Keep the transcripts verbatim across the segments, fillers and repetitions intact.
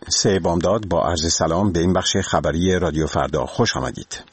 سه بامداد با عرض سلام به این بخش خبری رادیو فردا خوش آمدید.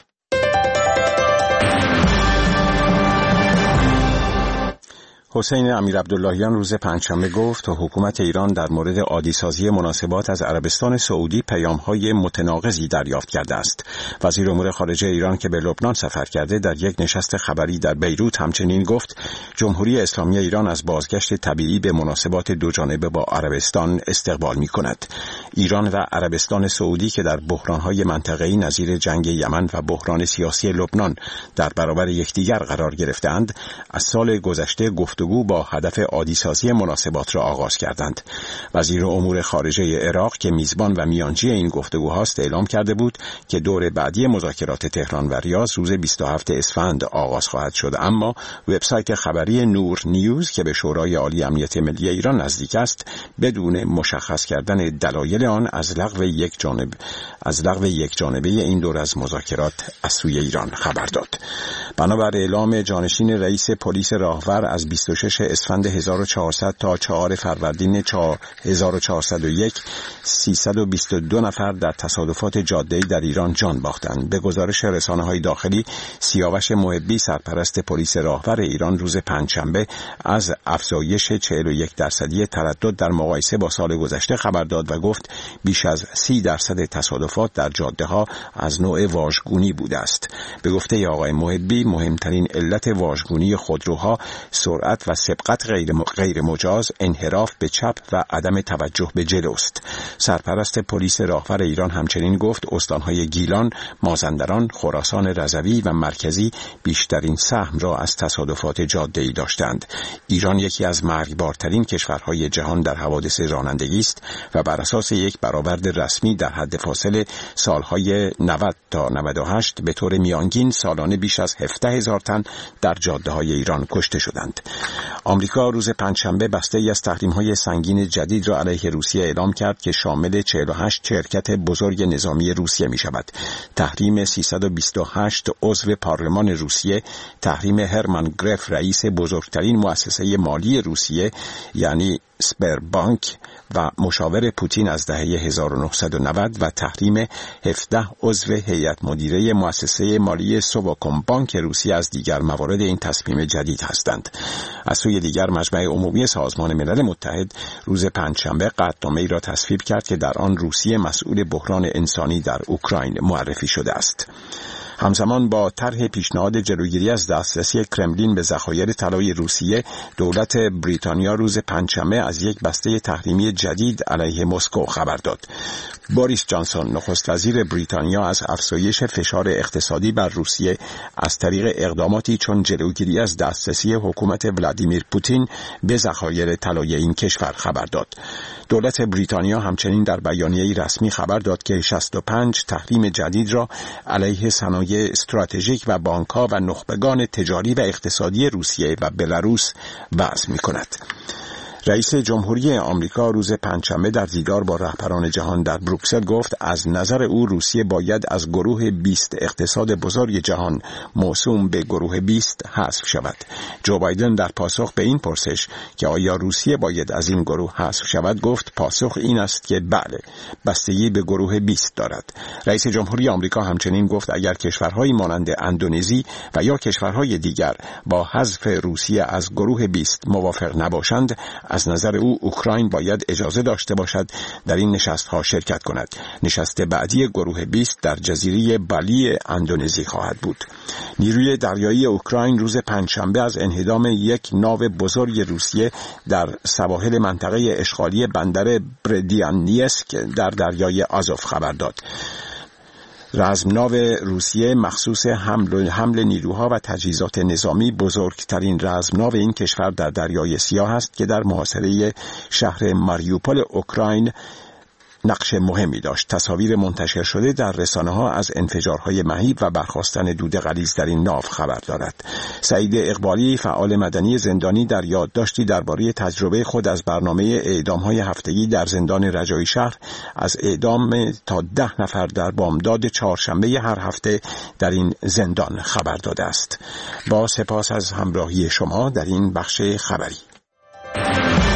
حسین امیرعبداللهیان روز پنجشنبه گفت تا حکومت ایران در مورد عادی‌سازی مناسبات از عربستان سعودی پیام‌های متناقضی دریافت کرده است. وزیر امور خارجه ایران که به لبنان سفر کرده در یک نشست خبری در بیروت همچنین گفت جمهوری اسلامی ایران از بازگشت طبیعی به مناسبات دوجانبه با عربستان استقبال می‌کند. ایران و عربستان سعودی که در بحران‌های منطقه‌ای نظیر جنگ یمن و بحران سیاسی لبنان در برابر یکدیگر قرار گرفتند، از سال گذشته گفت گفتگو با هدف عادی‌سازی مناسبات را آغاز کردند. وزیر امور خارجه عراق که میزبان و میانجی این گفتگوهاست اعلام کرده بود که دور بعدی مذاکرات تهران و ریاض روز بیست و هفتم اسفند آغاز خواهد شد، اما وبسایت خبری نور نیوز که به شورای عالی امنیت ملی ایران نزدیک است بدون مشخص کردن دلایل آن از لغو یک جانب از لغو یک جانبه این دور از مذاکرات از سوی ایران خبر داد. بنابر اعلام جانشین رئیس پلیس راهور از بیست و ششم اسفند هزار و چهارصد تا چهارم فروردین هزار و چهارصد و یک سیصد و بیست و دو نفر در تصادفات جاده‌ای در ایران جان باختند. به گزارش رسانه‌های داخلی، سیاوش محبی سرپرست پلیس راهور ایران روز پنجشنبه از افزایش چهل و یک درصدی تردد در مقایسه با سال گذشته خبر داد و گفت بیش از سی درصد تصادفات در جاده‌ها از نوع واژگونی بوده است. به گفته آقای محبی مهمترین علت واژگونی خودروها سرعت و سبقت غیر, م... غیر مجاز، انحراف به چپ و عدم توجه به جلوست. سرپرست پلیس راهور ایران همچنین گفت استانهای گیلان، مازندران، خراسان رضوی و مرکزی بیشترین سهم را از تصادفات جاده‌ای داشتند. ایران یکی از مرگبارترین کشورهای جهان در حوادث رانندگی است و بر اساس یک برآورد رسمی در حد فاصله سالهای نود تا نود و هشت به طور میانگین سالانه بیش از هفده هزار تن در جاده‌های ایران کشته شدند. آمریکا روز پنجشنبه بسته‌ای از تحریم‌های سنگین جدید را علیه روسیه اعلام کرد که شامل چهل و هشت شرکت بزرگ نظامی روسیه می‌شود. تحریم سیصد و بیست و هشت عضو پارلمان روسیه، تحریم هرمان گرف رئیس بزرگترین مؤسسه مالی روسیه یعنی سبربانک و مشاور پوتین از دهه هزار و نهصد و نود و تحریم هفده عضو هیئت مدیره مؤسسه مالی سوواکومبانک روسیه از دیگر موارد این تصمیم جدید هستند. از سوی دیگر مجمع عمومی سازمان ملل متحد روز پنجشنبه قطعنامه‌ای را تصویب کرد که در آن روسیه مسئول بحران انسانی در اوکراین معرفی شده است. همزمان با طرح پیشنهاد جلوگیری از دسترسی کرملین به ذخایر طلای روسیه، دولت بریتانیا روز پنجشنبه از یک بسته تحریمی جدید علیه مسکو خبر داد. بوریس جانسون نخست وزیر بریتانیا از افزایش فشار اقتصادی بر روسیه از طریق اقداماتی چون جلوگیری از دسترسی حکومت ولادیمیر پوتین به ذخایر طلای این کشور خبر داد. دولت بریتانیا همچنین در بیانیه‌ای رسمی خبر داد که شصت و پنج تحریم جدید را علیه صنایع استراتژیک و بانک‌ها و نخبگان تجاری و اقتصادی روسیه و بلاروس وضع می‌کند. رئیس جمهوری آمریکا روز پنجشنبه در دیدار با رهبران جهان در بروکسل گفت از نظر او روسیه باید از گروه بیست اقتصاد بزرگ جهان موسوم به گروه بیست حذف شود. جو بایدن در پاسخ به این پرسش که آیا روسیه باید از این گروه حذف شود گفت پاسخ این است که بله، بستگی به گروه بیست دارد. رئیس جمهوری آمریکا همچنین گفت اگر کشورهایی مانند اندونزی و یا کشورهای دیگر با حذف روسیه از گروه بیست موافق نباشند، از نظر او اوکراین باید اجازه داشته باشد در این نشست‌ها شرکت کند. نشست بعدی گروه بیست در جزیره بالی اندونزی خواهد بود. نیروی دریایی اوکراین روز پنجشنبه از انهدام یک ناو بزرگ روسیه در سواحل منطقه اشغالی بندر برودیانیسک در دریای آزوف خبر داد. رزمناو روسیه مخصوص حمل حمل نیروها و تجهیزات نظامی بزرگترین رزمناو این کشور در دریای سیاه است که در محاصره شهر ماریوپول اوکراین نقش مهمی داشت. تصاویر منتشر شده در رسانه‌ها از انفجارهای مهیب و برخاستن دود غلیظ در این ناو خبر دارد. سعید اقبالی فعال مدنی زندانی در یادداشتی درباره تجربه خود از برنامه اعدام‌های هفتگی در زندان رجایی شهر از اعدام تا ده نفر در بامداد چهارشنبه هر هفته در این زندان خبر داده است. با سپاس از همراهی شما در این بخش خبری.